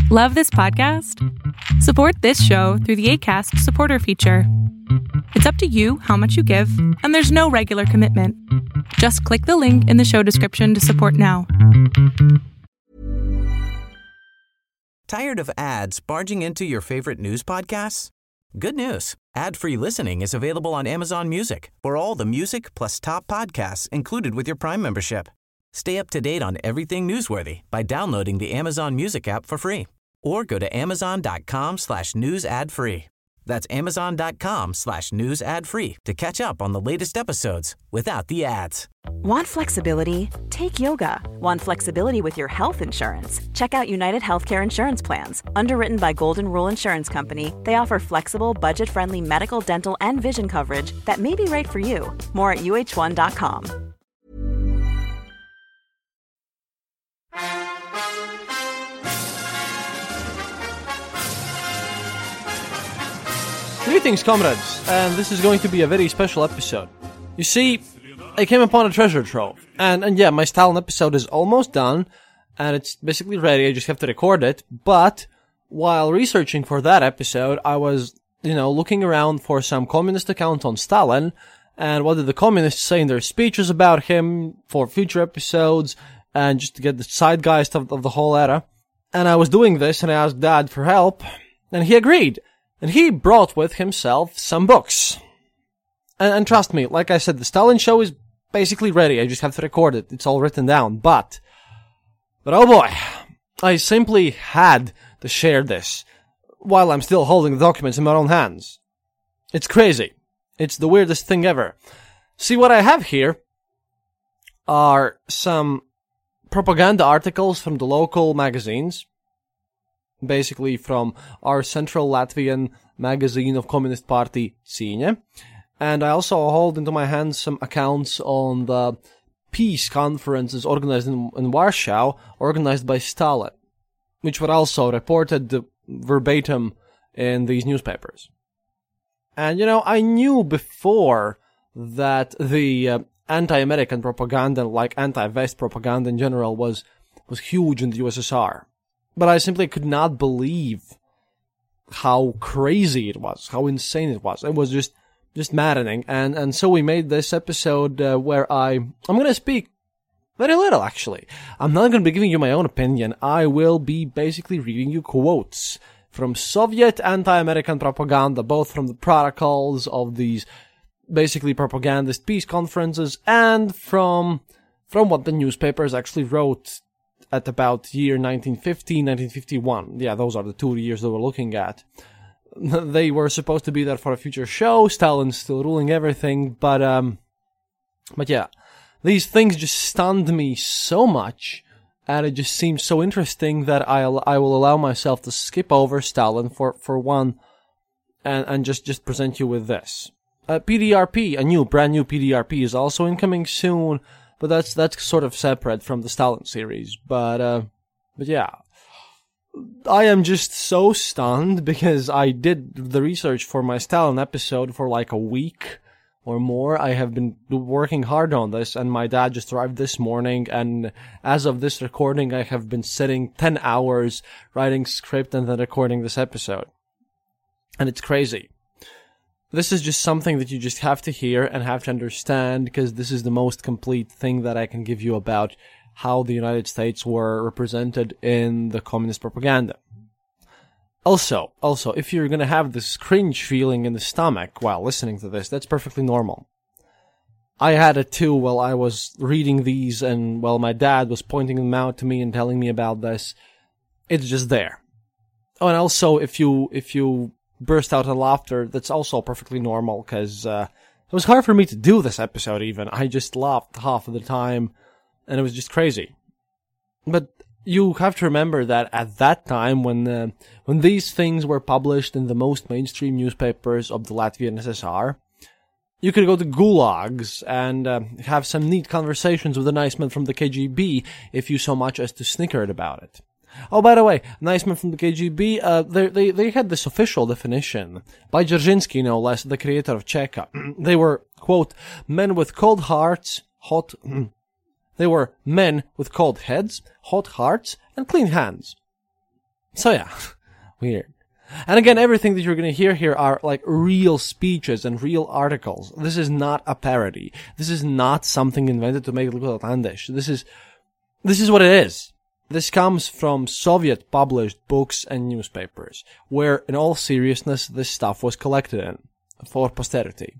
Love this podcast? Support this show through the Acast supporter feature. It's up to you how much you give, and there's no regular commitment. Just click the link in the show description to support now. Tired of ads barging into your favorite news podcasts? Good news. Ad-free listening is available on Amazon Music for all the music plus top podcasts included with your Prime membership. Stay up to date on everything newsworthy by downloading the Amazon Music app for free or go to amazon.com/news ad free. That's amazon.com/news ad free to catch up on the latest episodes without the ads. Want flexibility? Take yoga. Want flexibility with your health insurance? Check out United Healthcare Insurance Plans. Underwritten by Golden Rule Insurance Company, they offer flexible, budget-friendly medical, dental, and vision coverage that may be right for you. More at uh1.com. Greetings, comrades, and this is going to be a very special episode. You see, I came upon a treasure trove, and yeah, my Stalin episode is almost done, and it's basically ready, I just have to record it, but while researching for that episode, I was, looking around for some communist account on Stalin, and what did the communists say in their speeches about him for future episodes, and just to get the zeitgeist of the whole era. And I was doing this, and I asked Dad for help, and he agreed. And he brought with himself some books. And trust me, like I said, the Stalin show is basically ready. I just have to record it. It's all written down. But oh boy, I simply had to share this while I'm still holding the documents in my own hands. It's crazy. It's the weirdest thing ever. See, what I have here are some propaganda articles from the local magazines. Basically from our Central Latvian magazine of Communist Party Cīņa. And I also hold into my hands some accounts on the peace conferences organized in Warsaw, organized by Stalin, which were also reported verbatim in these newspapers. And, I knew before that the anti-American propaganda, like anti-West propaganda in general, was huge in the USSR. But I simply could not believe how crazy it was, how insane it was. It was just maddening. And so we made this episode where I'm going to speak very little, actually. I'm not going to be giving you my own opinion. I will be basically reading you quotes from Soviet anti-American propaganda, both from the protocols of these basically propagandist peace conferences and from what the newspapers actually wrote at about year 1950, 1951. Yeah, those are the 2 years that we're looking at. They were supposed to be there for a future show. Stalin's still ruling everything, but yeah, these things just stunned me so much, and it just seemed so interesting that I will allow myself to skip over Stalin for one, and just present you with this. PDRP, a brand new PDRP is also incoming soon. But that's sort of separate from the Stalin series. But yeah. I am just so stunned because I did the research for my Stalin episode for like a week or more. I have been working hard on this, and my dad just arrived this morning, and as of this recording, I have been sitting 10 hours writing script and then recording this episode. And it's crazy. This is just something that you just have to hear and have to understand, because this is the most complete thing that I can give you about how the United States were represented in the communist propaganda. Also, if you're gonna have this cringe feeling in the stomach while listening to this, that's perfectly normal. I had it too while I was reading these, and while my dad was pointing them out to me and telling me about this. It's just there. Oh, and also, if you burst out in laughter, that's also perfectly normal, because it was hard for me to do this episode even. I just laughed half of the time, and it was just crazy. But you have to remember that at that time, when these things were published in the most mainstream newspapers of the Latvian SSR, you could go to gulags and have some neat conversations with the nice men from the KGB if you so much as to snickered about it. Oh, by the way, nice men from the KGB, they had this official definition by Dzerzhinsky, no less, the creator of Cheka. They were, quote, men with cold hearts, They were men with cold heads, hot hearts, and clean hands. So yeah, weird. And again, everything that you're going to hear here are like real speeches and real articles. This is not a parody. This is not something invented to make it look outlandish. This is what it is. This comes from Soviet published books and newspapers, where in all seriousness this stuff was collected in for posterity.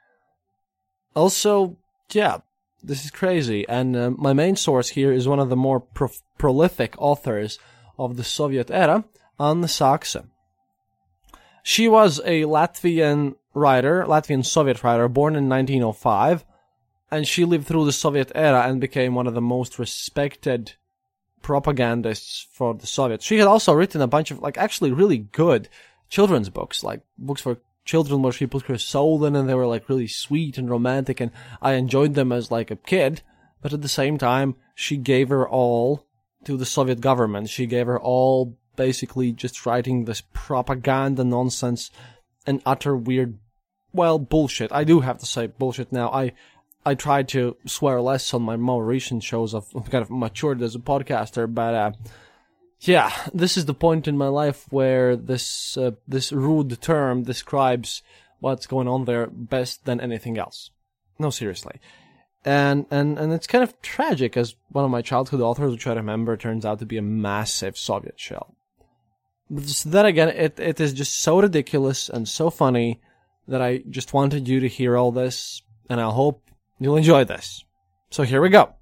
Also, yeah, this is crazy. And my main source here is one of the more prolific authors of the Soviet era, Anna Saksa. She was a Latvian Soviet writer, born in 1905, and she lived through the Soviet era and became one of the most respected propagandists for the Soviets. She had also written a bunch of, actually really good children's books, books for children where she put her soul in, and they were, really sweet and romantic, and I enjoyed them as, a kid, but at the same time, she gave her all to the Soviet government. She gave her all basically just writing this propaganda nonsense and utter weird, bullshit. I do have to say bullshit now. I try to swear less on my more recent shows. I've kind of matured as a podcaster, but yeah, this is the point in my life where this rude term describes what's going on there best than anything else. No, seriously. And it's kind of tragic, as one of my childhood authors, which I remember, turns out to be a massive Soviet shell. But then again, it is just so ridiculous and so funny that I just wanted you to hear all this, and I hope you'll enjoy this. So here we go.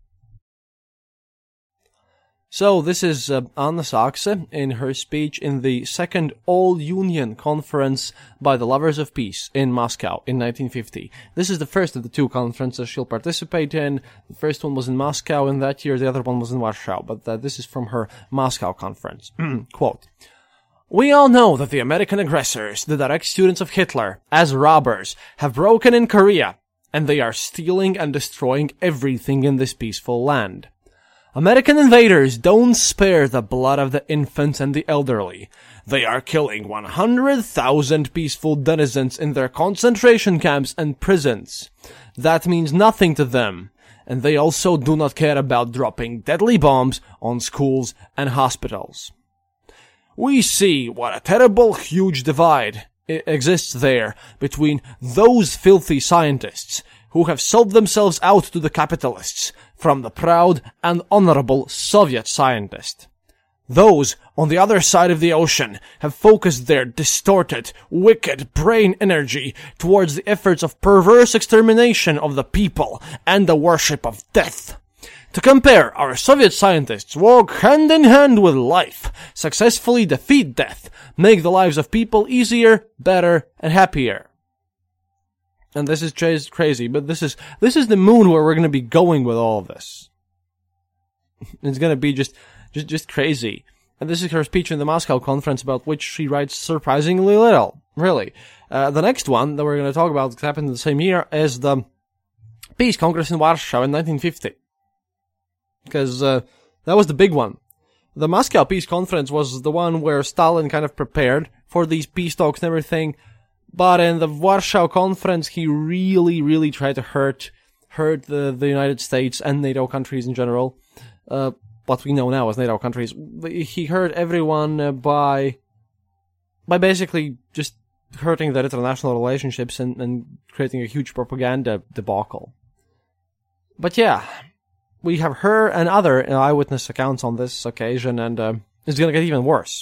So this is Anna Saksa in her speech in the Second All-Union Conference by the Lovers of Peace in Moscow in 1950. This is the first of the two conferences she'll participate in. The first one was in Moscow in that year, the other one was in Warsaw, but this is from her Moscow conference. Quote, "We all know that the American aggressors, the direct students of Hitler, as robbers, have broken in Korea, and they are stealing and destroying everything in this peaceful land. American invaders don't spare the blood of the infants and the elderly. They are killing 100,000 peaceful denizens in their concentration camps and prisons. That means nothing to them. And they also do not care about dropping deadly bombs on schools and hospitals. We see what a terrible, huge divide exists there between those filthy scientists who have sold themselves out to the capitalists from the proud and honorable Soviet scientist. Those on the other side of the ocean have focused their distorted, wicked brain energy towards the efforts of perverse extermination of the people and the worship of death. To compare, our Soviet scientists walk hand in hand with life, successfully defeat death, make the lives of people easier, better, and happier." And this is crazy, but this is the mood where we're going to be going with all of this. It's going to be just crazy. And this is her speech in the Moscow conference, about which she writes surprisingly little, really. The next one that we're going to talk about, that happened in the same year, is the Peace Congress in Warsaw in 1950. Because that was the big one. The Moscow Peace Conference was the one where Stalin kind of prepared for these peace talks and everything. But in the Warsaw Conference, he really, really tried to hurt the United States and NATO countries in general. What we know now as NATO countries. He hurt everyone by basically just hurting their international relationships and creating a huge propaganda debacle. But yeah, we have her and other eyewitness accounts on this occasion, and it's going to get even worse.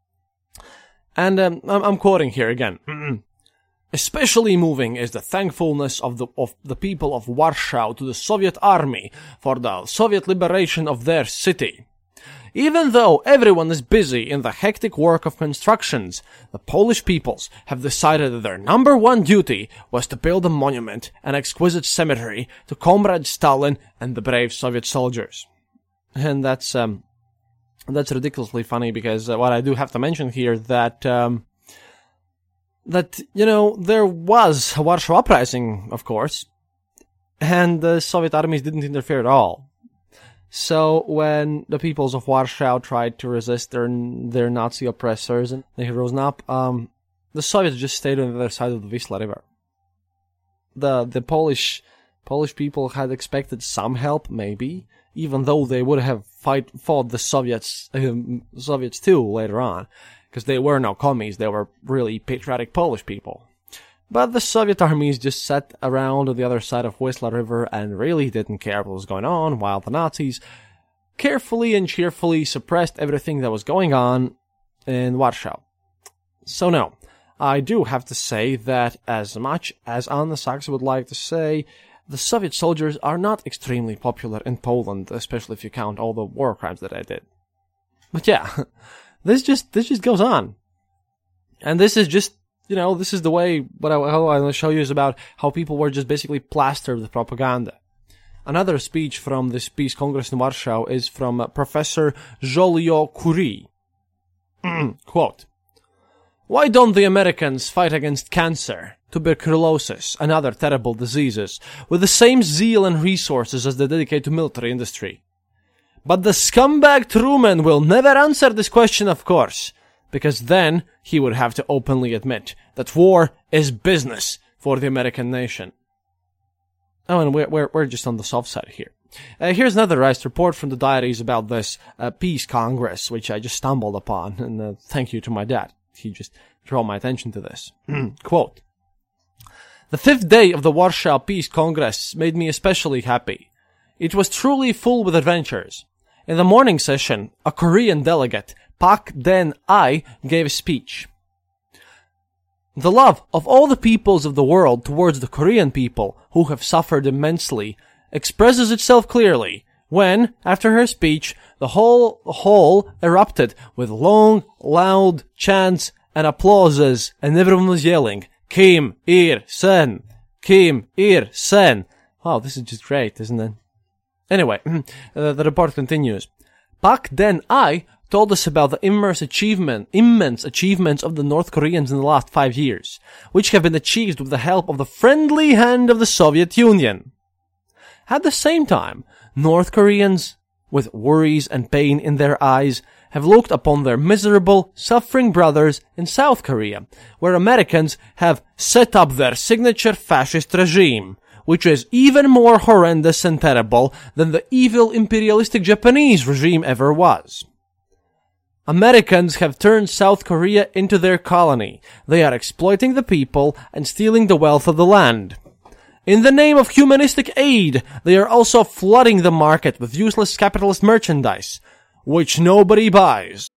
And I'm quoting here again. "Especially moving is the thankfulness of the people of Warsaw to the Soviet army for the Soviet liberation of their city. Even though everyone is busy in the hectic work of constructions, the Polish peoples have decided that their number one duty was to build a monument, an exquisite cemetery, to Comrade Stalin and the brave Soviet soldiers." And that's ridiculously funny, because what I do have to mention here that there was a Warsaw Uprising, of course, and the Soviet armies didn't interfere at all. So when the peoples of Warsaw tried to resist their Nazi oppressors and they rose up, the Soviets just stayed on the other side of the Wisla River. The Polish people had expected some help, maybe, even though they would have fought the Soviets too later on, because they were no commies, they were really patriotic Polish people. But the Soviet armies just sat around on the other side of Wisla River and really didn't care what was going on, while the Nazis carefully and cheerfully suppressed everything that was going on in Warsaw. So no, I do have to say that as much as Anna Sachs would like to say, the Soviet soldiers are not extremely popular in Poland, especially if you count all the war crimes that I did. But yeah, this just goes on. And this is just, this is the way, how I want to show you is about how people were just basically plastered with propaganda. Another speech from this Peace Congress in Warsaw is from Professor Joliot-Curie. Quote, "Why don't the Americans fight against cancer, tuberculosis, and other terrible diseases with the same zeal and resources as they dedicate to military industry? But the scumbag Truman will never answer this question, of course, because then he would have to openly admit that war is business for the American nation." Oh, and we're just on the soft side here. Here's another nice report from the diaries about this Peace Congress, which I just stumbled upon, and thank you to my dad. He just drew my attention to this. Quote, "The 5th day of the Warsaw Peace Congress made me especially happy. It was truly full with adventures. In the morning session, a Korean delegate, Pak Den-ai, gave a speech. The love of all the peoples of the world towards the Korean people, who have suffered immensely, expresses itself clearly when, after her speech, the whole hall erupted with long, loud chants and applauses, and everyone was yelling, 'Kim Il-sung! Kim Il-sung!' Wow, this is just great, isn't it? Anyway, the report continues. Pak Den-ai told us about the immense achievements of the North Koreans in the last 5 years, which have been achieved with the help of the friendly hand of the Soviet Union. At the same time, North Koreans, with worries and pain in their eyes, have looked upon their miserable, suffering brothers in South Korea, where Americans have set up their signature fascist regime, which is even more horrendous and terrible than the evil imperialistic Japanese regime ever was. Americans have turned South Korea into their colony. They are exploiting the people and stealing the wealth of the land. In the name of humanistic aid, they are also flooding the market with useless capitalist merchandise, which nobody buys."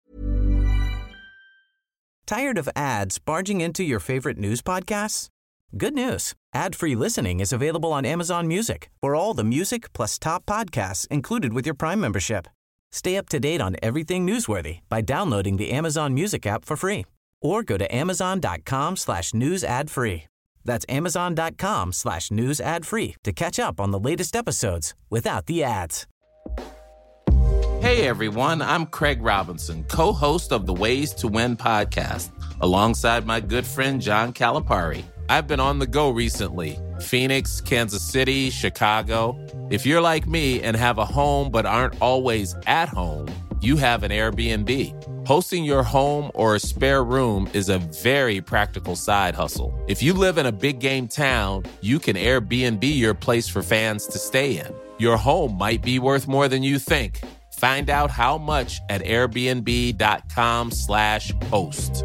Tired of ads barging into your favorite news podcasts? Good news. Ad-free listening is available on Amazon Music for all the music plus top podcasts included with your Prime membership. Stay up to date on everything newsworthy by downloading the Amazon Music app for free or go to amazon.com/news ad free. That's amazon.com/news ad free to catch up on the latest episodes without the ads. Hey everyone, I'm Craig Robinson, co-host of the Ways to Win podcast, alongside my good friend John Calipari. I've been on the go recently. Phoenix, Kansas City, Chicago. If you're like me and have a home but aren't always at home, you have an Airbnb. Hosting your home or a spare room is a very practical side hustle. If you live in a big game town, you can Airbnb your place for fans to stay in. Your home might be worth more than you think. Find out how much at airbnb.com/host.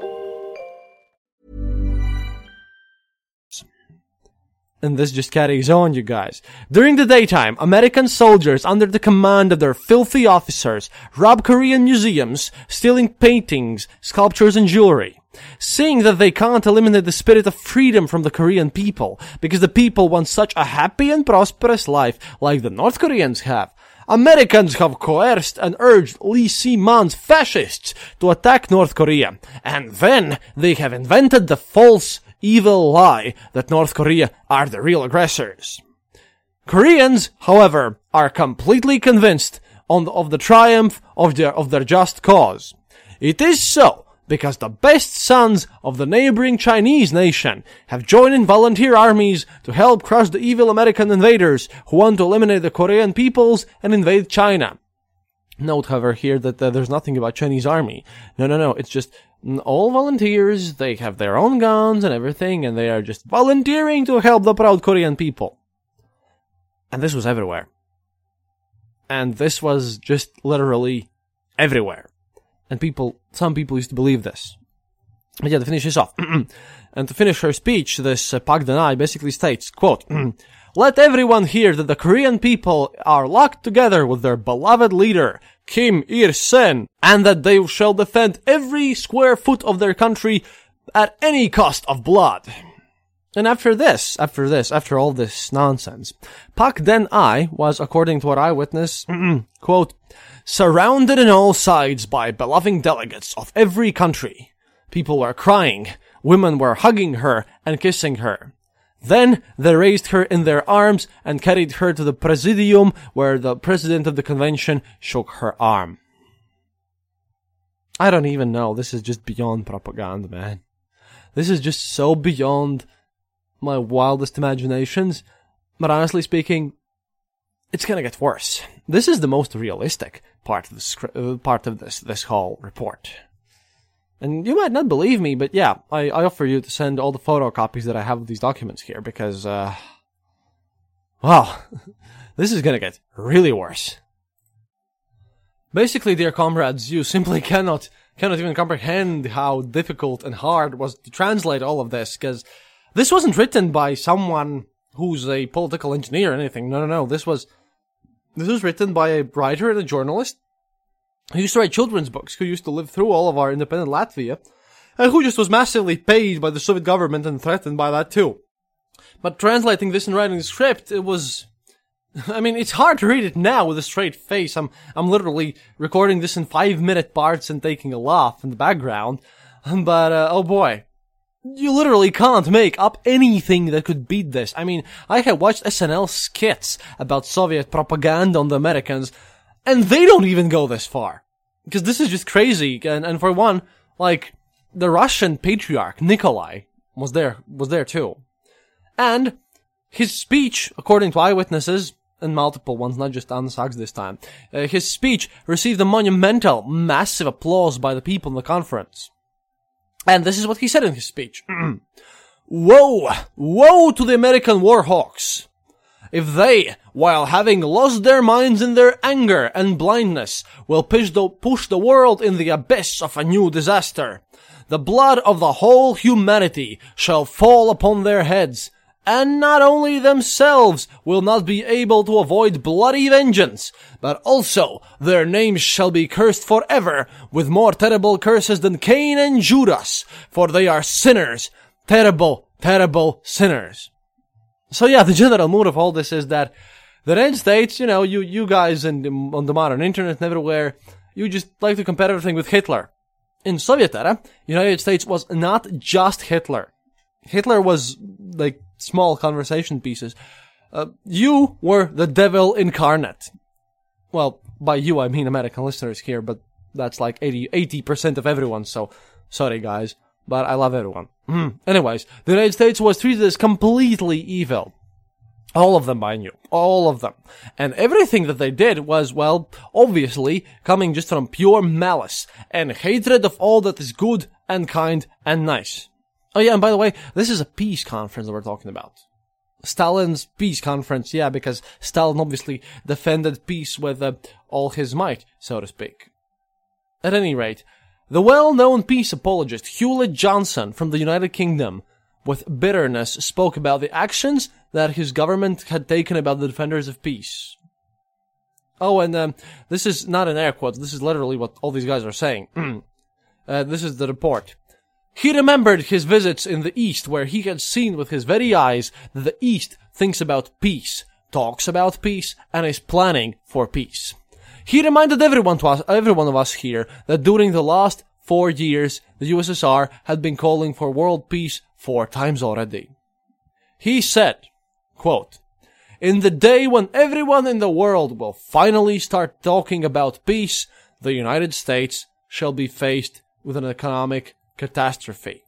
And this just carries on, you guys. During the daytime, American soldiers under the command of their filthy officers rob Korean museums, stealing paintings, sculptures, and jewelry. Seeing that they can't eliminate the spirit of freedom from the Korean people, because the people want such a happy and prosperous life like the North Koreans have, Americans have coerced and urged Lee Si-man's fascists to attack North Korea, and then they have invented the false evil lie that North Korea are the real aggressors. Koreans, however, are completely convinced of the triumph of their just cause. It is so because the best sons of the neighboring Chinese nation have joined in volunteer armies to help crush the evil American invaders who want to eliminate the Korean peoples and invade China. Note, however, here that there's nothing about Chinese army. No, it's just all volunteers. They have their own guns and everything, and they are just volunteering to help the proud Korean people. And this was everywhere. And this was just literally everywhere. And some people used to believe this. But yeah, to finish this off. And to finish her speech, this Pak Den-ai basically states, quote, "Let everyone hear that the Korean people are locked together with their beloved leader, Kim Il-sung, and that they shall defend every square foot of their country at any cost of blood." And after all this nonsense, Pak Den-ai was, according to an eyewitness, quote, "surrounded on all sides by beloved delegates of every country. People were crying, women were hugging her and kissing her. Then they raised her in their arms and carried her to the Presidium, where the president of the convention shook her arm." I don't even know. This is just beyond propaganda, man. This is just so beyond my wildest imaginations. But honestly speaking, it's gonna get worse. This is the most realistic part of this whole report. And you might not believe me, but yeah, I offer you to send all the photocopies that I have of these documents here, because, wow, this is gonna get really worse. Basically, dear comrades, you simply cannot even comprehend how difficult and hard it was to translate all of this, because this wasn't written by someone who's a political engineer or anything. No. This was written by a writer and a journalist who used to write children's books, who used to live through all of our independent Latvia, and who just was massively paid by the Soviet government and threatened by that too. But translating this and writing the script, it was... I mean, it's hard to read it now with a straight face. I'm literally recording this in 5-minute parts and taking a laugh in the background. But, oh boy. You literally can't make up anything that could beat this. I mean, I have watched SNL skits about Soviet propaganda on the Americans, and they don't even go this far. Because this is just crazy. And for one, like, the Russian patriarch, Nikolai, was there too. And his speech, according to eyewitnesses, and multiple ones, not just Anna Sachs this time, his speech received a monumental, massive applause by the people in the conference. And this is what he said in his speech. Woe! Woe to the American war hawks! If they, while having lost their minds in their anger and blindness, will push the world in the abyss of a new disaster, the blood of the whole humanity shall fall upon their heads, and not only themselves will not be able to avoid bloody vengeance, but also their names shall be cursed forever with more terrible curses than Cain and Judas, for they are sinners, terrible, terrible sinners. So yeah, the general mood of all this is that the United States, you guys on the modern internet and everywhere, you just like to compare everything with Hitler. In Soviet era, United States was not just Hitler. Hitler was like small conversation pieces. You were the devil incarnate. Well, by you I mean American listeners here, but that's like 80% of everyone, so sorry guys, but I love everyone. Anyways, the United States was treated as completely evil. All of them, mind you. All of them. And everything that they did was, well, obviously coming just from pure malice and hatred of all that is good and kind and nice. Oh yeah, and by the way, this is a peace conference that we're talking about. Stalin's peace conference, yeah, because Stalin obviously defended peace with all his might, so to speak. At any rate, the well-known peace apologist Hewlett Johnson from the United Kingdom, with bitterness, spoke about the actions that his government had taken about the defenders of peace. Oh, and this is not in air quotes, this is literally what all these guys are saying. This is the report. He remembered his visits in the East, where he had seen with his very eyes that the East thinks about peace, talks about peace, and is planning for peace. He reminded every one of us here that during the last 4 years, the USSR had been calling for world peace 4 times already. He said, quote, "In the day when everyone in the world will finally start talking about peace, the United States shall be faced with an economic catastrophe."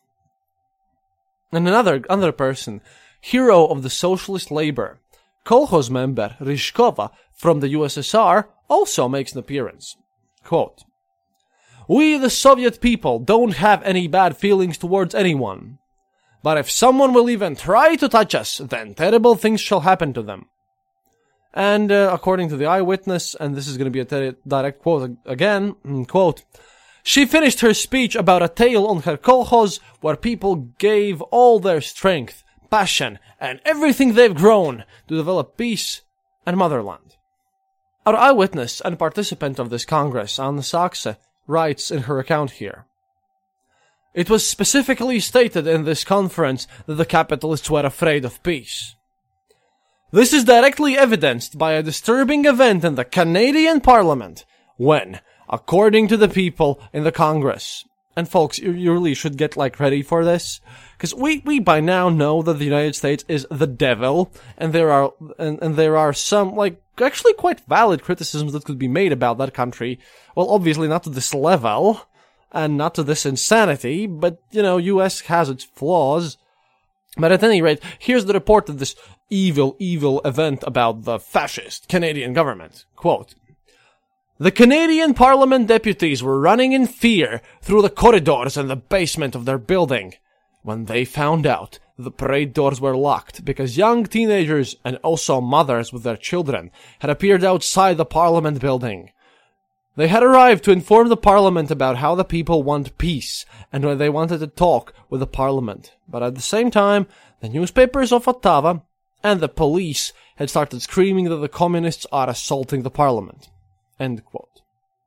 And another person, hero of the socialist labor, Kolkhoz member Ryzhkova from the USSR, also makes an appearance. Quote, "We, the Soviet people, don't have any bad feelings towards anyone. But if someone will even try to touch us, then terrible things shall happen to them. And according to the eyewitness, and this is going to be a direct quote again, quote, "She finished her speech about a tale on her kolkhoz where people gave all their strength, passion, and everything they've grown to develop peace and motherland." Our eyewitness and participant of this Congress, Anna Sakse, writes in her account here, "It was specifically stated in this conference that the capitalists were afraid of peace. This is directly evidenced by a disturbing event in the Canadian Parliament when, according to the people in the Congress," and folks, you really should get ready for this, because we by now know that the United States is the devil, and there are some actually quite valid criticisms that could be made about that country. Well, obviously not to this level, and not to this insanity, but US has its flaws. But at any rate, here's the report of this evil event about the fascist Canadian government. Quote, "The Canadian Parliament deputies were running in fear through the corridors and the basement of their building when they found out the parade doors were locked because young teenagers and also mothers with their children had appeared outside the Parliament building. They had arrived to inform the Parliament about how the people want peace and when they wanted to talk with the Parliament. But at the same time, the newspapers of Ottawa and the police had started screaming that the communists are assaulting the Parliament." End quote.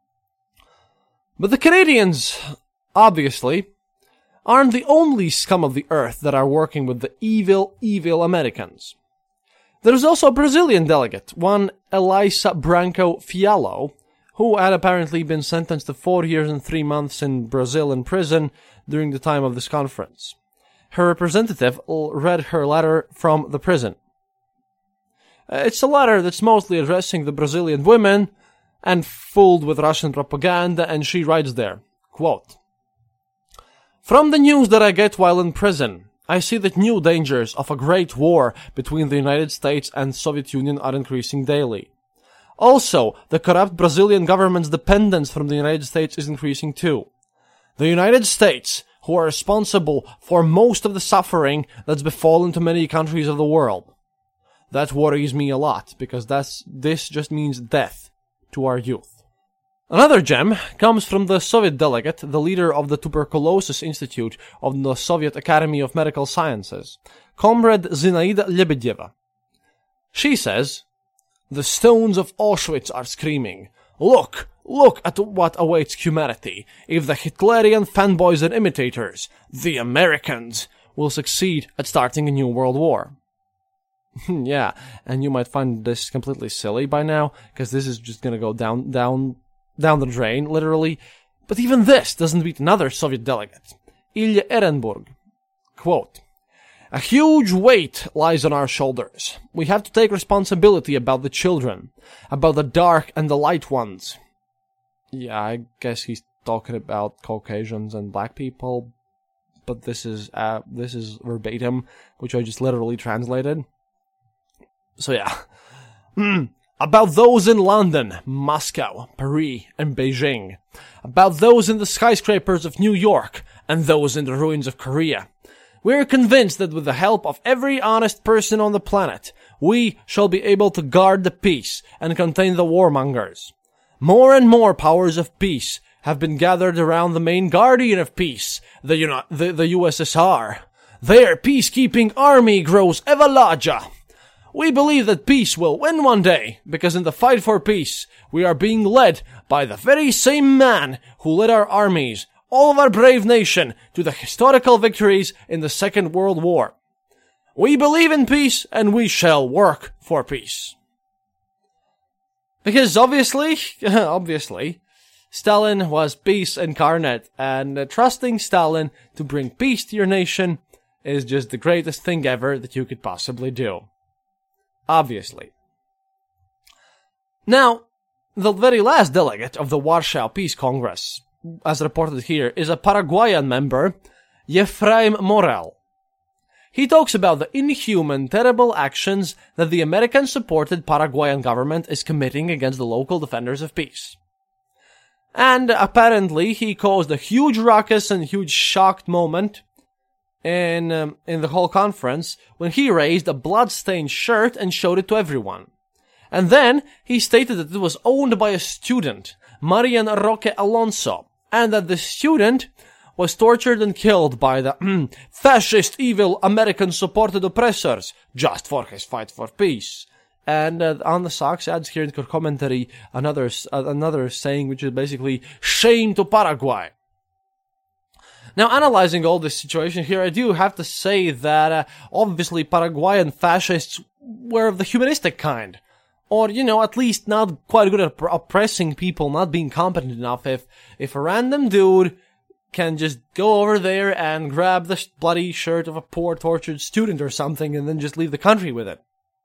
But the Canadians, obviously, aren't the only scum of the earth that are working with the evil Americans. There's also a Brazilian delegate, one Elisa Branco Fiallo, who had apparently been sentenced to 4 years and 3 months in Brazil in prison during the time of this conference. Her representative read her letter from the prison. It's a letter that's mostly addressing the Brazilian women and filled with Russian propaganda, and she writes there, quote, "From the news that I get while in prison, I see that new dangers of a great war between the United States and Soviet Union are increasing daily. Also, the corrupt Brazilian government's dependence from the United States is increasing too. The United States, who are responsible for most of the suffering that's befallen to many countries of the world. That worries me a lot, because this just means death to our youth." Another gem comes from the Soviet delegate, the leader of the Tuberculosis Institute of the Soviet Academy of Medical Sciences, Comrade Zinaida Lebedeva. She says, "The stones of Auschwitz are screaming, look at what awaits humanity if the Hitlerian fanboys and imitators, the Americans, will succeed at starting a new world war." Yeah, and you might find this completely silly by now, because this is just gonna go down the drain, literally. But even this doesn't beat another Soviet delegate, Ilya Ehrenburg. Quote, "A huge weight lies on our shoulders. We have to take responsibility about the children, about the dark and the light ones." Yeah, I guess he's talking about Caucasians and black people, but this is verbatim, which I just literally translated. So yeah. "About those in London, Moscow, Paris, and Beijing. About those in the skyscrapers of New York, and those in the ruins of Korea. We are convinced that with the help of every honest person on the planet, we shall be able to guard the peace and contain the warmongers. More and more powers of peace have been gathered around the main guardian of peace, the USSR. Their peacekeeping army grows ever larger. We believe that peace will win one day, because in the fight for peace, we are being led by the very same man who led our armies, all of our brave nation, to the historical victories in the Second World War. We believe in peace, and we shall work for peace." Because obviously, Stalin was peace incarnate, and trusting Stalin to bring peace to your nation is just the greatest thing ever that you could possibly do. Obviously. Now, the very last delegate of the Warsaw Peace Congress, as reported here, is a Paraguayan member, Efraim Morel. He talks about the inhuman, terrible actions that the American-supported Paraguayan government is committing against the local defenders of peace. And apparently he caused a huge ruckus and huge shocked moment in the whole conference when he raised a blood-stained shirt and showed it to everyone. And then he stated that it was owned by a student, Marian Roque Alonso, and that the student was tortured and killed by the fascist, evil, American-supported oppressors just for his fight for peace. And on the socks adds here in commentary another saying, which is basically shame to Paraguay. Now, analyzing all this situation here, I do have to say that obviously Paraguayan fascists were of the humanistic kind. Or, at least not quite good at oppressing people, not being competent enough. If a random dude can just go over there and grab the bloody shirt of a poor tortured student or something and then just leave the country with it.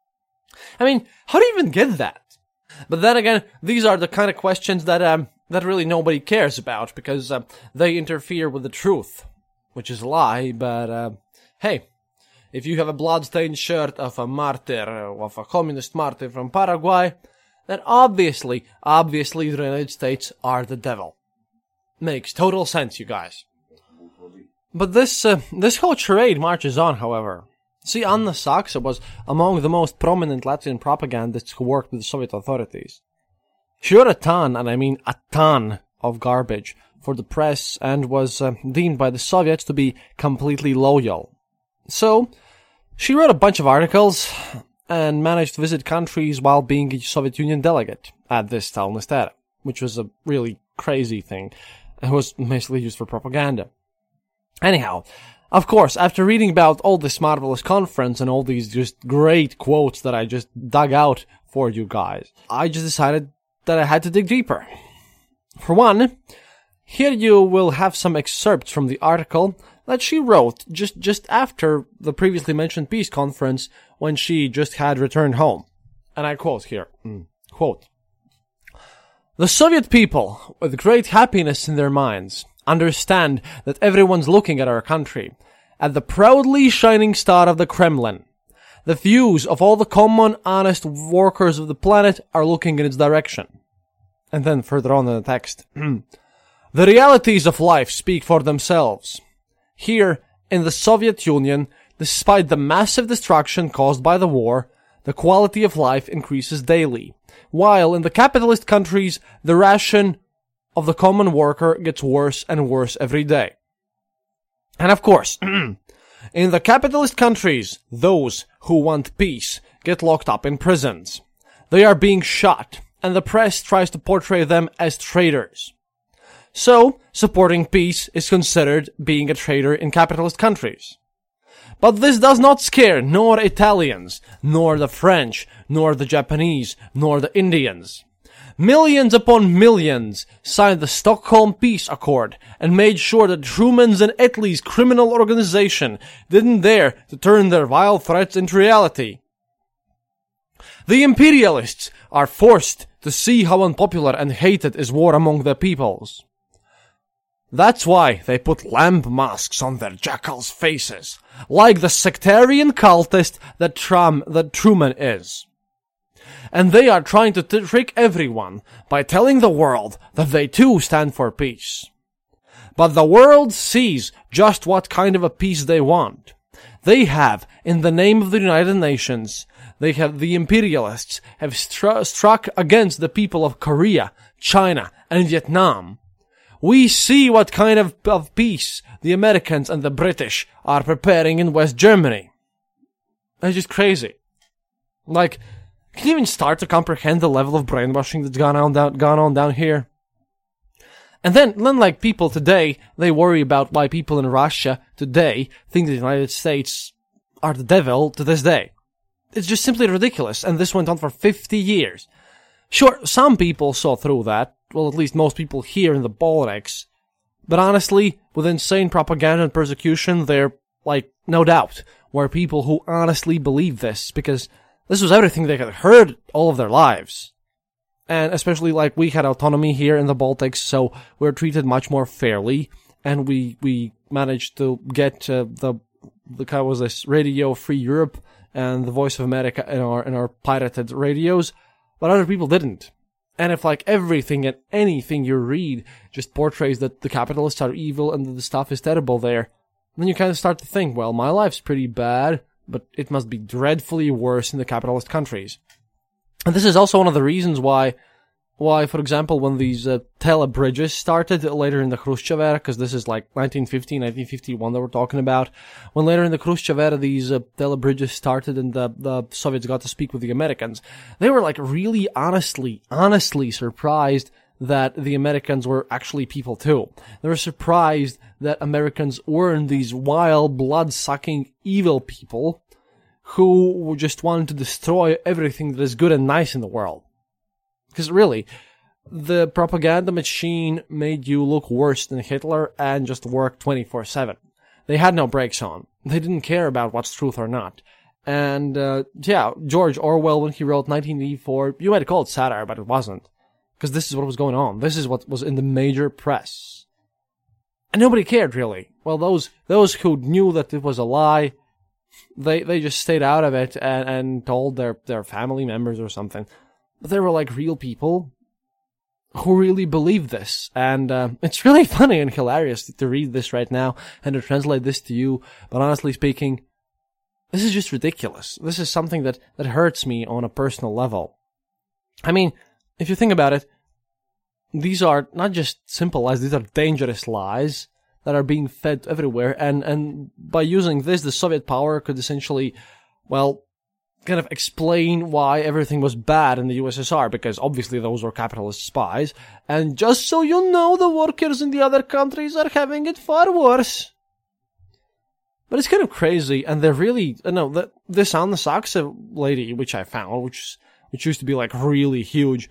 I mean, how do you even get that? But then again, these are the kind of questions that really nobody cares about because they interfere with the truth, which is a lie, but hey, if you have a bloodstained shirt of a martyr, of a communist martyr from Paraguay, then obviously the United States are the devil. Makes total sense, you guys. But this whole charade marches on, however. See, Anna Saksa was among the most prominent Latvian propagandists who worked with the Soviet authorities. She wrote a ton, and I mean a ton, of garbage for the press and was deemed by the Soviets to be completely loyal. So, she wrote a bunch of articles and managed to visit countries while being a Soviet Union delegate at this Stalnistera, which was a really crazy thing. It was basically used for propaganda. Anyhow, of course, after reading about all this marvelous conference and all these just great quotes that I just dug out for you guys, I just decided that I had to dig deeper. For one, here you will have some excerpts from the article that she wrote just after the previously mentioned peace conference when she just had returned home. And I quote here, quote, "The Soviet people, with great happiness in their minds, understand that everyone's looking at our country, at the proudly shining star of the Kremlin. The views of all the common, honest workers of the planet are looking in its direction." And then further on in the text, "The realities of life speak for themselves. Here, in the Soviet Union, despite the massive destruction caused by the war, the quality of life increases daily, while in the capitalist countries, the ration of the common worker gets worse and worse every day. And of course, in the capitalist countries, those who want peace get locked up in prisons. They are being shot, and the press tries to portray them as traitors. So, supporting peace is considered being a traitor in capitalist countries. But this does not scare nor Italians, nor the French, nor the Japanese, nor the Indians. Millions upon millions signed the Stockholm Peace Accord and made sure that Truman's and Italy's criminal organization didn't dare to turn their vile threats into reality. The imperialists are forced to see how unpopular and hated is war among their peoples. That's why they put lamp masks on their jackals' faces, like the sectarian cultist that Truman is. And they are trying to trick everyone by telling the world that they too stand for peace. But the world sees just what kind of a peace they want. They have, in the name of the United Nations, the imperialists have struck against the people of Korea, China, and Vietnam. We see what kind of peace the Americans and the British are preparing in West Germany. That's just crazy. Like, can you even start to comprehend the level of brainwashing that's gone on down here? And then like people today, they worry about why people in Russia today think the United States are the devil to this day. It's just simply ridiculous, and this went on for 50 years. Sure, some people saw through that, well, at least most people here in the Baltics, but honestly, with insane propaganda and persecution, there, no doubt, were people who honestly believed this, because this was everything they had heard all of their lives. And especially, we had autonomy here in the Baltics, so we were treated much more fairly, and we managed to get the Radio Free Europe and the Voice of America in our pirated radios, but other people didn't. And if everything and anything you read just portrays that the capitalists are evil and that the stuff is terrible there, then you kind of start to think, well, my life's pretty bad, but it must be dreadfully worse in the capitalist countries. And this is also one of the reasons why, for example, when these tele-bridges started later in the Khrushchev era, because this is like 1950, 1951 that we're talking about, when later in the Khrushchev era these tele-bridges started and the Soviets got to speak with the Americans, they were like really honestly surprised that the Americans were actually people too. They were surprised that Americans weren't these wild, blood-sucking, evil people who just wanted to destroy everything that is good and nice in the world. Because really, the propaganda machine made you look worse than Hitler and just work 24/7. They had no brakes on. They didn't care about what's truth or not. And, George Orwell, when he wrote 1984, you might call it satire, but it wasn't. Because this is what was going on. This is what was in the major press. And nobody cared, really. Well, those who knew that it was a lie, they just stayed out of it and told their family members or something. But they were like real people who really believed this. And it's really funny and hilarious to read this right now and to translate this to you. But honestly speaking, this is just ridiculous. This is something that hurts me on a personal level. I mean, if you think about it, these are not just simple lies, these are dangerous lies that are being fed everywhere. And by using this, the Soviet power could essentially, well, kind of explain why everything was bad in the USSR, because obviously those were capitalist spies. And just so you know, the workers in the other countries are having it far worse. But it's kind of crazy, and they're really, this Anna Saxe lady, which I found, which used to be like really huge,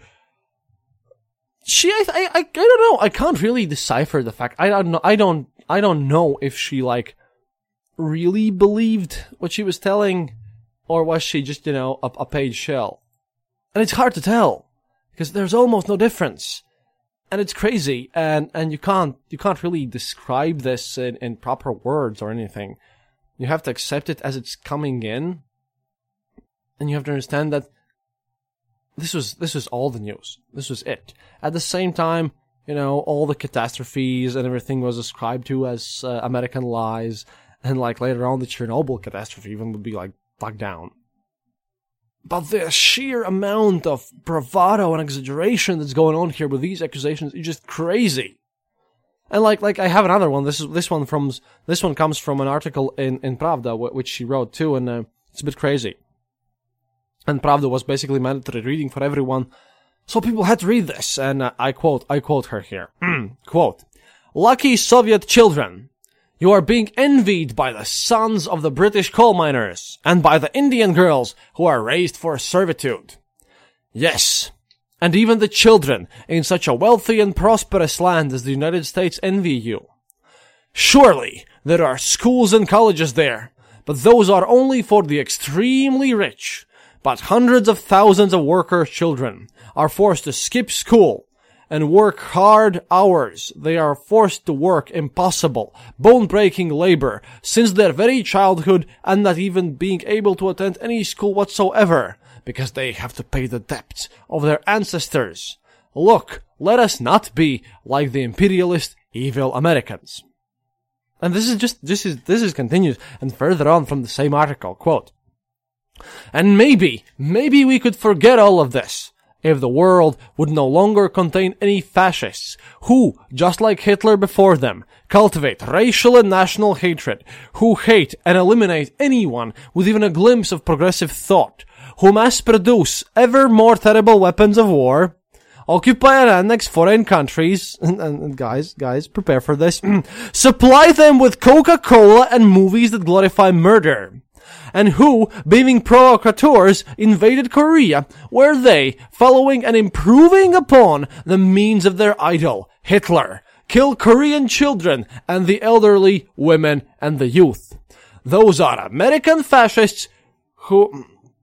I don't know, I can't really decipher the fact, I don't know if she like really believed what she was telling, or was she just, a paid shell? And it's hard to tell, because there's almost no difference. And it's crazy, and you can't really describe this in proper words or anything. You have to accept it as it's coming in, and you have to understand that this was all the news. This was it. At the same time, all the catastrophes and everything was ascribed to as American lies, and like later on the Chernobyl catastrophe even would be like fucked down. But the sheer amount of bravado and exaggeration that's going on here with these accusations is just crazy. And like I have another one. This one comes from an article in Pravda, which she wrote too, and it's a bit crazy. And Pravda was basically mandatory reading for everyone, so people had to read this. And I quote her here. Quote, "Lucky Soviet children, you are being envied by the sons of the British coal miners and by the Indian girls who are raised for servitude. Yes, and even the children in such a wealthy and prosperous land as the United States envy you. Surely there are schools and colleges there, but those are only for the extremely rich. But hundreds of thousands of worker children are forced to skip school and work hard hours. They are forced to work impossible, bone-breaking labor since their very childhood, and not even being able to attend any school whatsoever, because they have to pay the debts of their ancestors. Look, let us not be like the imperialist, evil Americans." And this is continues, and further on from the same article, quote, "And maybe we could forget all of this if the world would no longer contain any fascists who, just like Hitler before them, cultivate racial and national hatred, who hate and eliminate anyone with even a glimpse of progressive thought, who mass produce ever more terrible weapons of war, occupy and annex foreign countries," and guys, prepare for this, "supply them with Coca-Cola and movies that glorify murder, and who, being provocateurs, invaded Korea, where they, following and improving upon the means of their idol, Hitler, kill Korean children and the elderly, women, and the youth. Those are American fascists who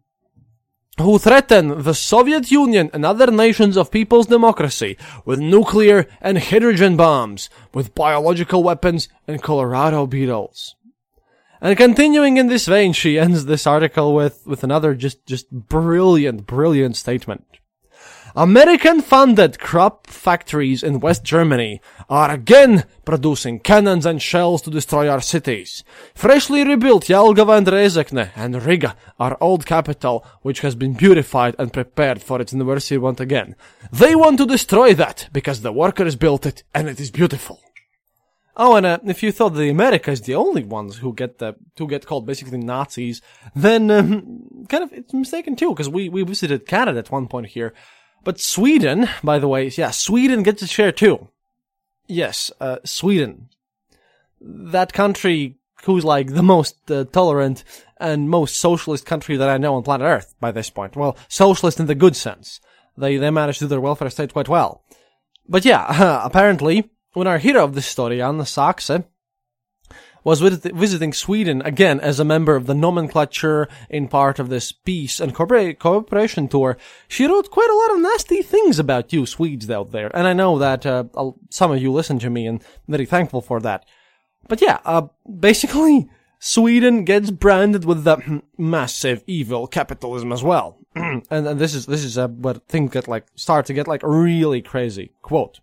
threaten the Soviet Union and other nations of people's democracy with nuclear and hydrogen bombs, with biological weapons and Colorado beetles." And continuing in this vein, she ends this article with another just brilliant statement. American-funded crop factories in West Germany are again producing cannons and shells to destroy our cities. Freshly rebuilt Jelgava and Rezekne and Riga, our old capital, which has been beautified and prepared for its anniversary once again. They want to destroy that because the workers built it and it is beautiful. Oh, and if you thought the America is the only ones who get called basically Nazis, then kind of it's mistaken too, because we visited Canada at one point here. But Sweden, by the way, yeah, Sweden gets a share too. Yes, Sweden. That country who's like the most tolerant and most socialist country that I know on planet Earth by this point. Well, socialist in the good sense. They managed to do their welfare state quite well. But yeah, apparently, when our hero of this story, Anna Saxe, was visiting Sweden again as a member of the nomenclature in part of this peace and cooperation tour, she wrote quite a lot of nasty things about you Swedes out there. And I know that some of you listen to me and I'm very thankful for that. But yeah, basically, Sweden gets branded with the massive evil capitalism as well. and this is where things start to get really crazy. Quote,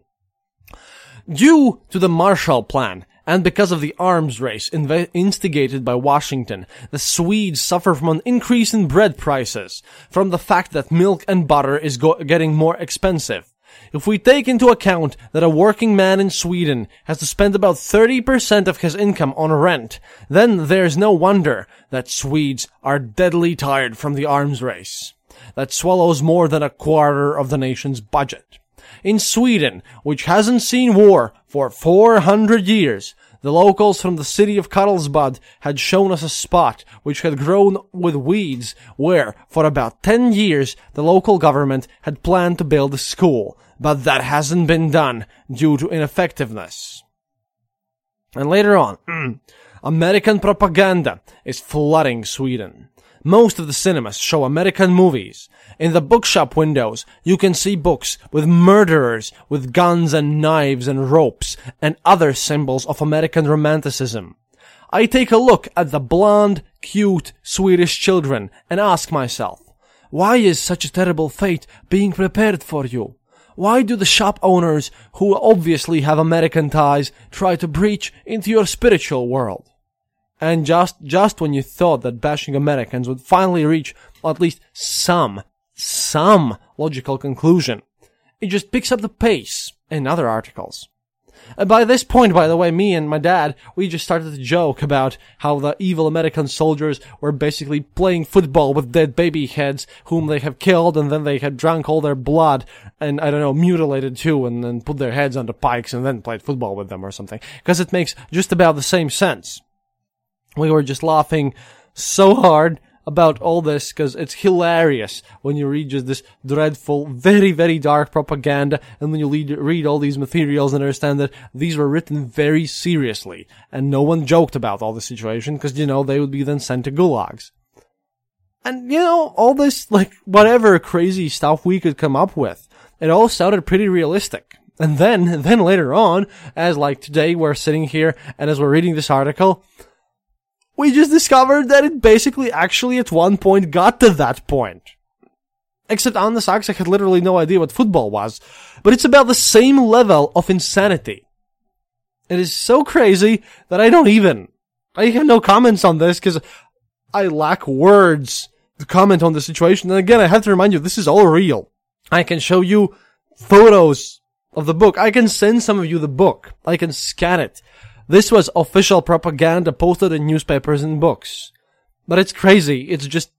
due to the Marshall Plan, and because of the arms race instigated by Washington, the Swedes suffer from an increase in bread prices, from the fact that milk and butter is getting more expensive. If we take into account that a working man in Sweden has to spend about 30% of his income on rent, then there's no wonder that Swedes are deadly tired from the arms race. That swallows more than a quarter of the nation's budget. In Sweden, which hasn't seen war for 400 years, the locals from the city of Carlsbad had shown us a spot which had grown with weeds where, for about 10 years, the local government had planned to build a school, but that hasn't been done due to ineffectiveness. And later on, American propaganda is flooding Sweden. Most of the cinemas show American movies. In the bookshop windows, you can see books with murderers with guns and knives and ropes and other symbols of American romanticism. I take a look at the blonde, cute Swedish children and ask myself, why is such a terrible fate being prepared for you? Why do the shop owners, who obviously have American ties, try to breach into your spiritual world? And just when you thought that bashing Americans would finally reach at least some logical conclusion, it just picks up the pace in other articles. And by this point, by the way, me and my dad, we just started to joke about how the evil American soldiers were basically playing football with dead baby heads whom they have killed, and then they had drunk all their blood and, I don't know, mutilated too, and then put their heads on the pikes and then played football with them or something. Because it makes just about the same sense. We were just laughing so hard about all this because it's hilarious when you read just this dreadful, very, very dark propaganda, and when you read all these materials and understand that these were written very seriously and no one joked about all the situation because, they would be then sent to gulags. And, all this, whatever crazy stuff we could come up with, it all sounded pretty realistic. And then later on, as today we're sitting here and as we're reading this article, we just discovered that it basically actually at one point got to that point. Except Anna Saxe had literally no idea what football was. But it's about the same level of insanity. It is so crazy that I have no comments on this because I lack words to comment on the situation. And again, I have to remind you, this is all real. I can show you photos of the book. I can send some of you the book. I can scan it. This was official propaganda posted in newspapers and books. But it's crazy. It's just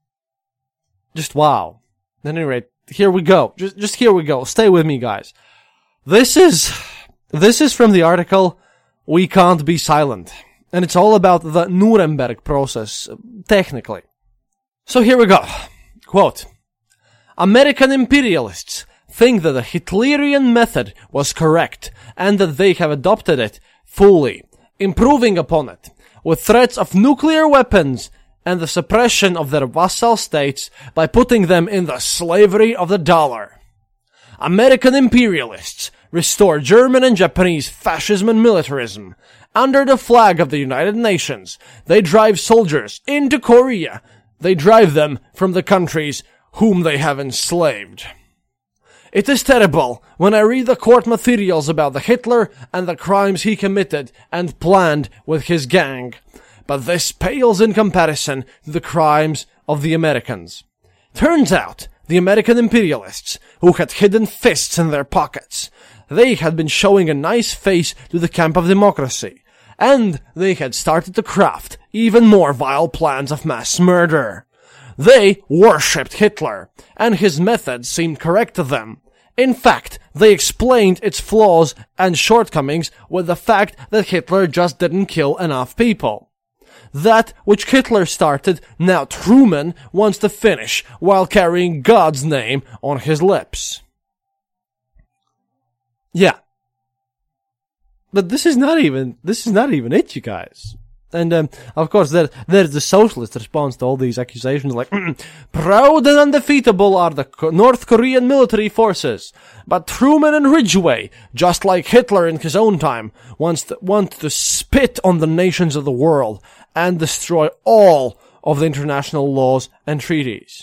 wow. At any rate, here we go. Just here we go. Stay with me, guys. This is from the article, We Can't Be Silent. And it's all about the Nuremberg process, technically. So here we go. Quote, American imperialists think that the Hitlerian method was correct and that they have adopted it fully, improving upon it, with threats of nuclear weapons and the suppression of their vassal states by putting them in the slavery of the dollar. American imperialists restore German and Japanese fascism and militarism. Under the flag of the United Nations, they drive soldiers into Korea. They drive them from the countries whom they have enslaved. It is terrible when I read the court materials about the Hitler and the crimes he committed and planned with his gang. But this pales in comparison to the crimes of the Americans. Turns out, the American imperialists, who had hidden fists in their pockets, they had been showing a nice face to the camp of democracy, and they had started to craft even more vile plans of mass murder. They worshipped Hitler, and his methods seemed correct to them. In fact, they explained its flaws and shortcomings with the fact that Hitler just didn't kill enough people. That which Hitler started, now Truman wants to finish while carrying God's name on his lips. Yeah. But this is not even it, you guys. And, of course, there's the socialist response to all these accusations, like, proud and undefeatable are the North Korean military forces, but Truman and Ridgway, just like Hitler in his own time, want to spit on the nations of the world and destroy all of the international laws and treaties.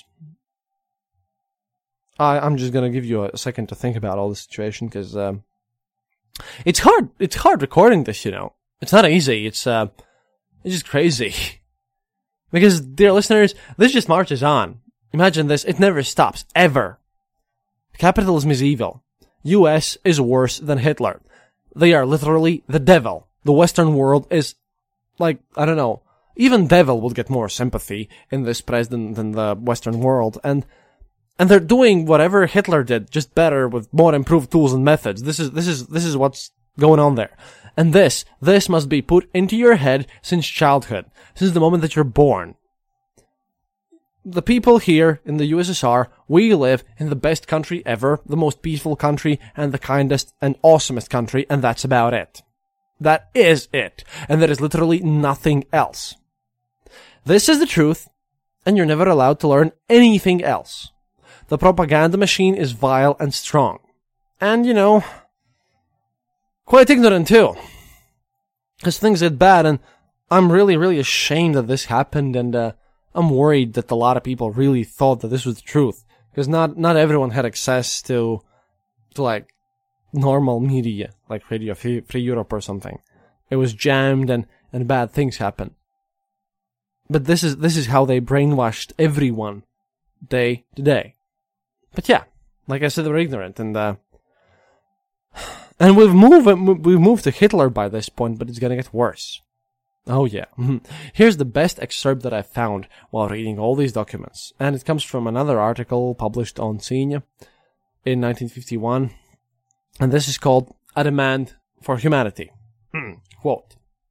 I'm just gonna give you a second to think about all the situation, because, it's hard recording this, you know. It's not easy, it's just crazy. Because, dear listeners, this just marches on. Imagine this, it never stops, ever. Capitalism is evil. US is worse than Hitler. They are literally the devil. The Western world is, like, I don't know, even devil would get more sympathy in this press than the Western world, and they're doing whatever Hitler did, just better with more improved tools and methods. This is what's going on there. And this must be put into your head since childhood, since the moment that you're born. The people here in the USSR, we live in the best country ever, the most peaceful country, and the kindest and awesomest country, and that's about it. That is it. And there is literally nothing else. This is the truth, and you're never allowed to learn anything else. The propaganda machine is vile and strong. And, you know, quite ignorant too. Because things get bad, and I'm really, really ashamed that this happened, and I'm worried that a lot of people really thought that this was the truth. Because not everyone had access to like, normal media, like Radio Free Europe or something. It was jammed, and bad things happened. But this is how they brainwashed everyone, day to day. But yeah, like I said, they were ignorant, and we've moved to Hitler by this point, but it's gonna get worse. Oh yeah. Here's the best excerpt that I found while reading all these documents, and it comes from another article published on Senior in 1951, and this is called A Demand for Humanity. Quote,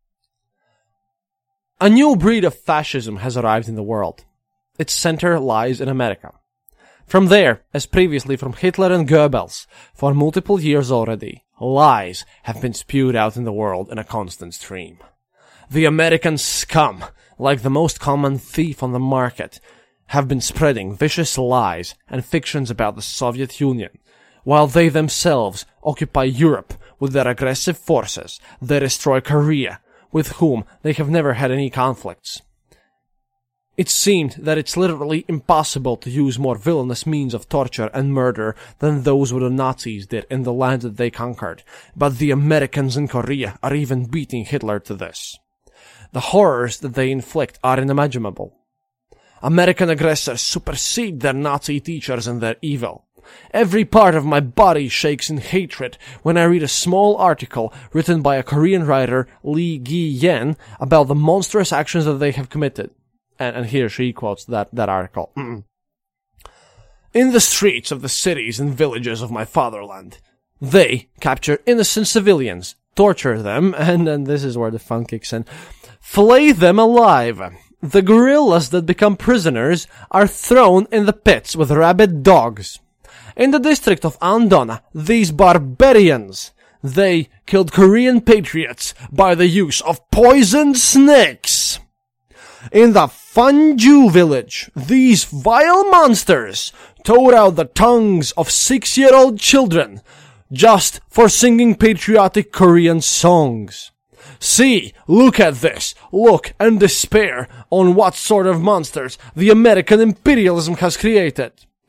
a new breed of fascism has arrived in the world. Its center lies in America. From there, as previously from Hitler and Goebbels, for multiple years already, lies have been spewed out in the world in a constant stream. The American scum, like the most common thief on the market, have been spreading vicious lies and fictions about the Soviet Union, while they themselves occupy Europe with their aggressive forces. They destroy Korea, with whom they have never had any conflicts. It seemed that it's literally impossible to use more villainous means of torture and murder than those what the Nazis did in the land that they conquered, but the Americans in Korea are even beating Hitler to this. The horrors that they inflict are unimaginable. American aggressors supersede their Nazi teachers and their evil. Every part of my body shakes in hatred when I read a small article written by a Korean writer, Lee Gi-yen, about the monstrous actions that they have committed. And here she quotes that article. In the streets of the cities and villages of my fatherland, they capture innocent civilians, torture them, and this is where the fun kicks in, flay them alive. The guerrillas that become prisoners are thrown in the pits with rabid dogs. In the district of Andong, these barbarians, they killed Korean patriots by the use of poisoned snakes. In the Fanju village, these vile monsters tore out the tongues of 6-year-old children just for singing patriotic Korean songs. See, look at this, look and despair on what sort of monsters the American imperialism has created.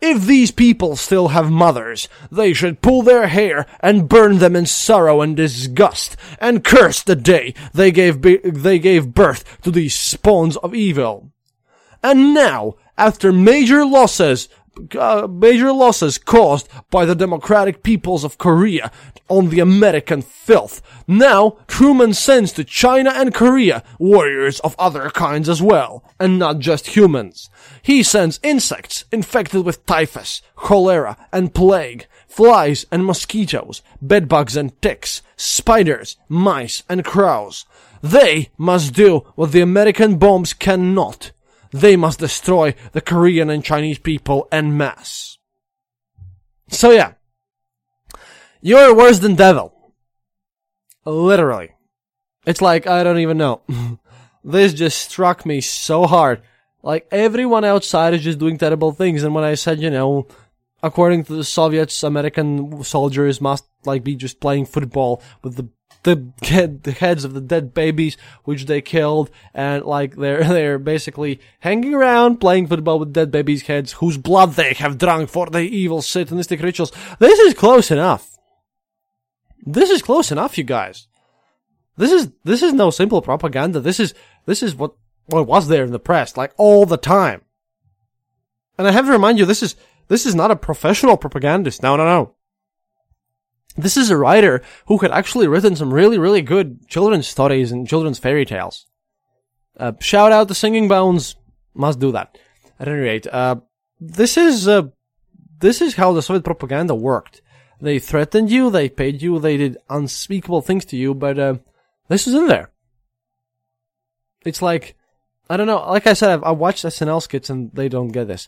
If these people still have mothers, they should pull their hair and burn them in sorrow and disgust, and curse the day they gave birth to these spawns of evil. And now, after major losses caused by the democratic peoples of Korea on the American filth, now Truman sends to China and Korea warriors of other kinds as well, and not just humans. He sends insects infected with typhus, cholera, and plague, flies and mosquitoes, bedbugs and ticks, spiders, mice, and crows. They must do what the American bombs cannot. They must destroy the Korean and Chinese people en masse. So yeah, you're worse than devil. Literally. It's like, I don't even know. This just struck me so hard. Like, everyone outside is just doing terrible things, and when I said, according to the Soviets, American soldiers must, be just playing football with the heads of the dead babies which they killed, and they're basically hanging around playing football with dead babies' heads whose blood they have drunk for their evil satanistic rituals. This is close enough. This is close enough, you guys. This is no simple propaganda. This is what was there in the press, all the time. And I have to remind you, this is not a professional propagandist. No. This is a writer who had actually written some really, really good children's stories and children's fairy tales. Shout out to Singing Bones. Must do that. At any rate, this is how the Soviet propaganda worked. They threatened you, they paid you, they did unspeakable things to you, but this is in there. It's like, I don't know, like I said, I've watched SNL skits and they don't get this.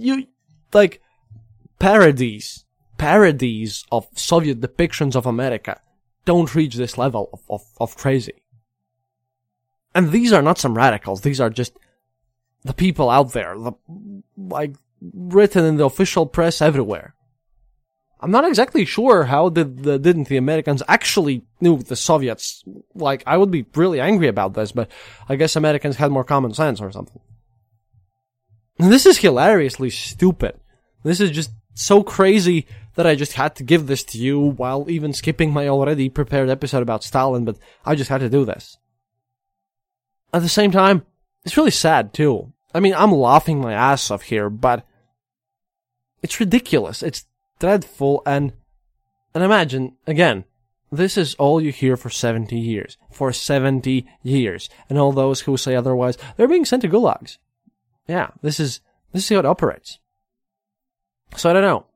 Parodies of Soviet depictions of America don't reach this level of crazy. And these are not some radicals, these are just the people out there, written in the official press everywhere. I'm not exactly sure how didn't the Americans actually knew the Soviets. I would be really angry about this, but I guess Americans had more common sense or something. And this is hilariously stupid. This is just so crazy that I just had to give this to you while even skipping my already prepared episode about Stalin, but I just had to do this. At the same time, it's really sad too. I mean, I'm laughing my ass off here, but it's ridiculous. It's dreadful, and imagine, again, this is all you hear for 70 years. For 70 years. And all those who say otherwise, they're being sent to gulags. Yeah, this is how it operates. So I don't know.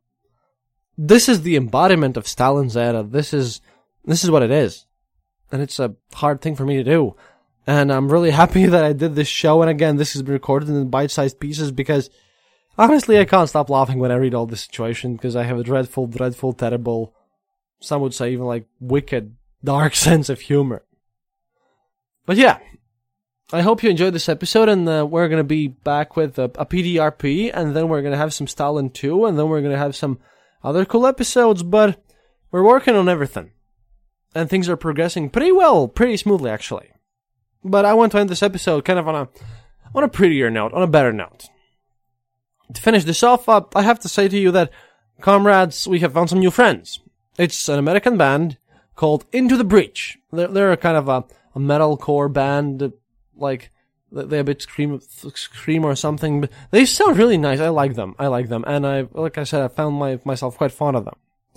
This is the embodiment of Stalin's era. This is what it is. And it's a hard thing for me to do. And I'm really happy that I did this show, and again, this has been recorded in bite-sized pieces because honestly, I can't stop laughing when I read all this situation because I have a dreadful, terrible, some would say even wicked, dark sense of humor. But yeah, I hope you enjoyed this episode, and we're going to be back with a PDRP, and then we're going to have some Stalin 2, and then we're going to have some other cool episodes, but we're working on everything. And things are progressing pretty well, pretty smoothly actually. But I want to end this episode kind of on a prettier note, on a better note. To finish this off, I have to say to you that, comrades, we have found some new friends. It's an American band called Into the Breach. They're a kind of a metalcore band, they're a bit scream or something, but they sound really nice. I like them, and I found myself quite fond of them.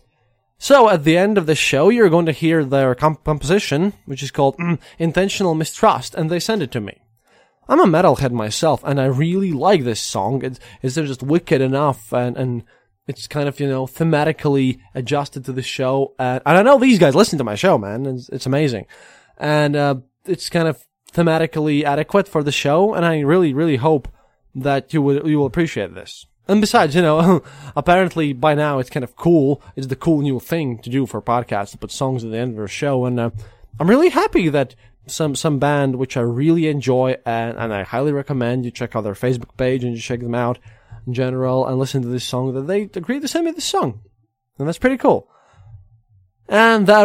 So, at the end of the show, you're going to hear their composition, which is called Intentional Mistrust, and they sent it to me. I'm a metalhead myself, and I really like this song. It's just wicked enough, and it's kind of, thematically adjusted to the show. And I know these guys listen to my show, man. It's amazing. And it's kind of thematically adequate for the show, and I really, really hope that you will appreciate this. And besides, apparently by now it's kind of cool. It's the cool new thing to do for podcasts, to put songs at the end of a show, and I'm really happy that some band which I really enjoy, and I highly recommend you check out their Facebook page and you check them out in general and listen to this song, that they agreed to send me this song. And that's pretty cool. And that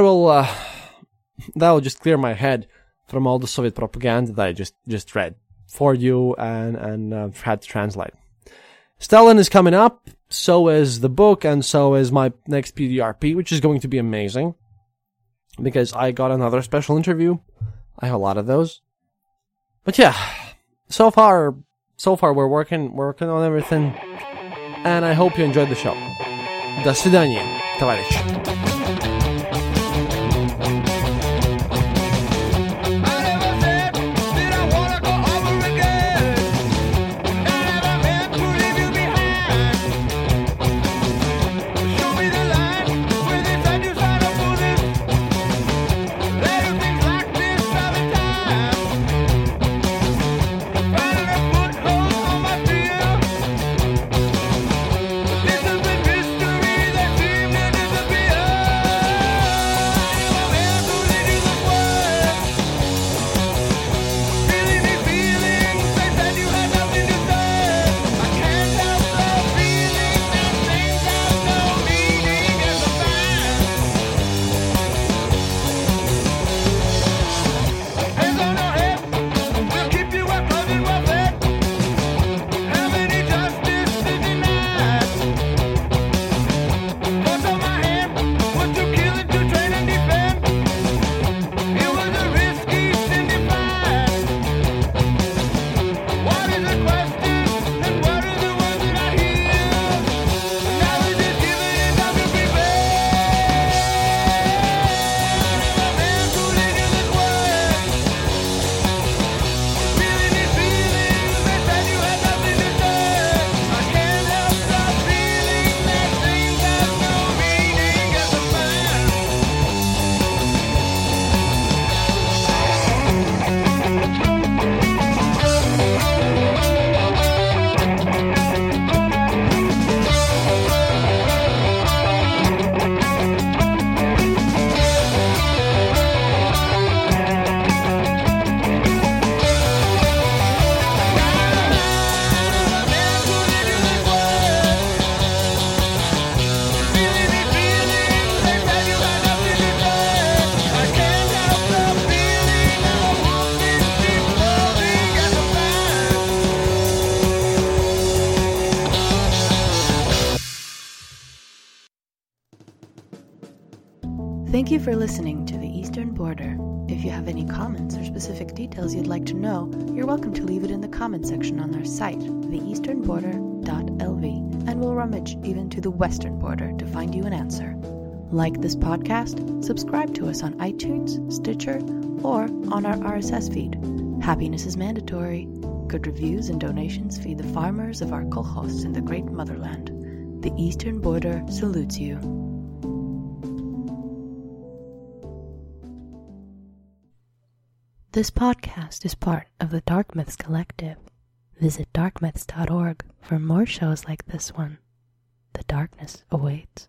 will just clear my head from all the Soviet propaganda that I just read for you and had to translate. Stalin is coming up, so is the book, and so is my next PDRP, which is going to be amazing. Because I got another special interview. I have a lot of those. But yeah, so far we're working on everything. And I hope you enjoyed the show. До свидания, товарищи. Thank you for listening to The Eastern Border. If you have any comments or specific details you'd like to know, you're welcome to leave it in the comment section on our site, theeasternborder.lv, and we'll rummage even to the western border to find you an answer. Like this podcast, subscribe to us on iTunes, Stitcher, or on our RSS feed. Happiness is mandatory. Good reviews and donations feed the farmers of our kolkhozs in the great motherland. The Eastern Border salutes you. This podcast is part of the Dark Myths Collective. Visit darkmyths.org for more shows like this one. The darkness awaits.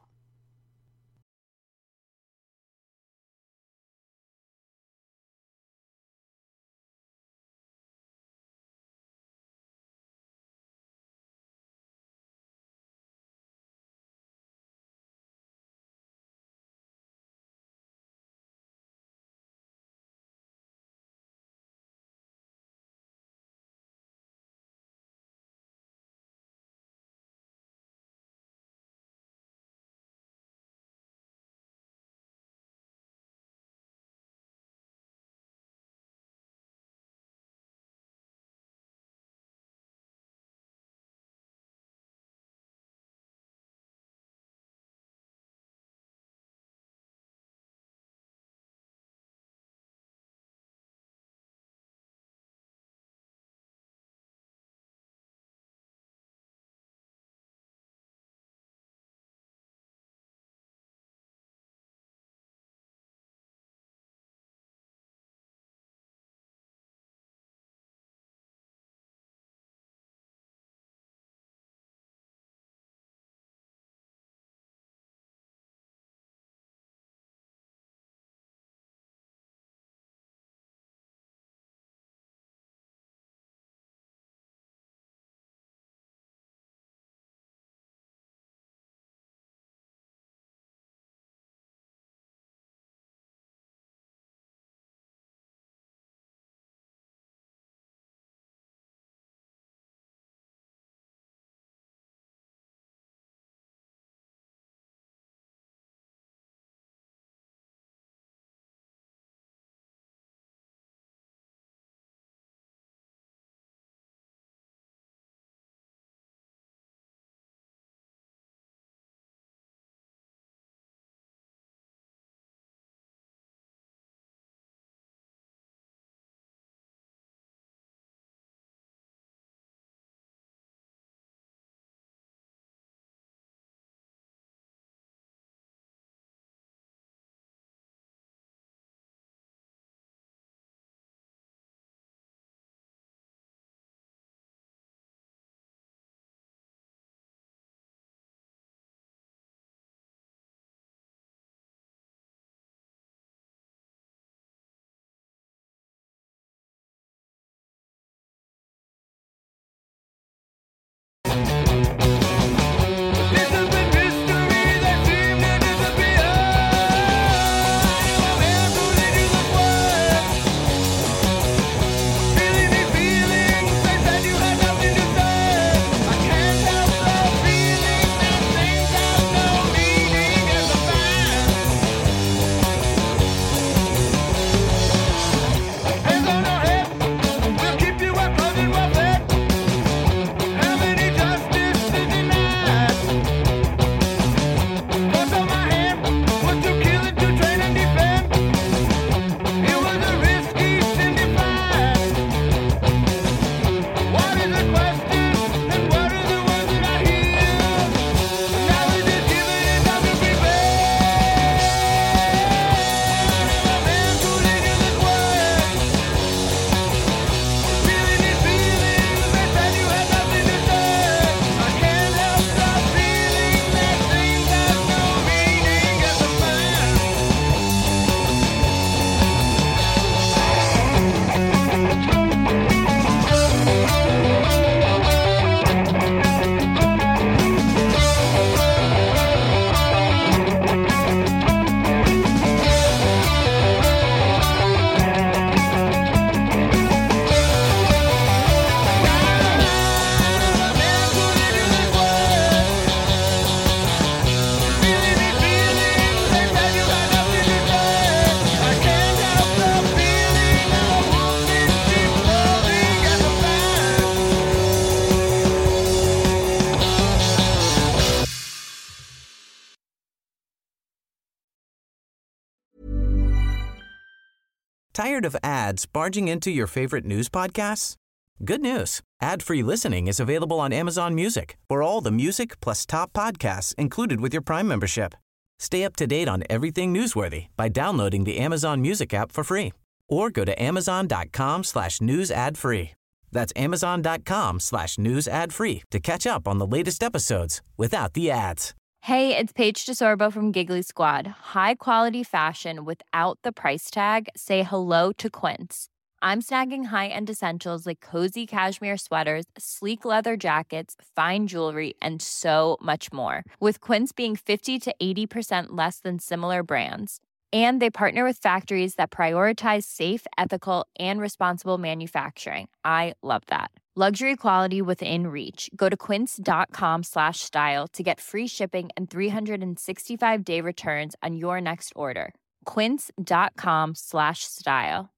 Tired of ads barging into your favorite news podcasts? Good news. Ad-free listening is available on Amazon Music for all the music plus top podcasts included with your Prime membership. Stay up to date on everything newsworthy by downloading the Amazon Music app for free or go to amazon.com/news ad free. That's amazon.com/news ad free to catch up on the latest episodes without the ads. Hey, it's Paige DeSorbo from Giggly Squad. High quality fashion without the price tag. Say hello to Quince. I'm snagging high-end essentials like cozy cashmere sweaters, sleek leather jackets, fine jewelry, and so much more. With Quince being 50 to 80% less than similar brands. And they partner with factories that prioritize safe, ethical, and responsible manufacturing. I love that. Luxury quality within reach. Go to quince.com/style to get free shipping and 365-day returns on your next order. Quince.com/style.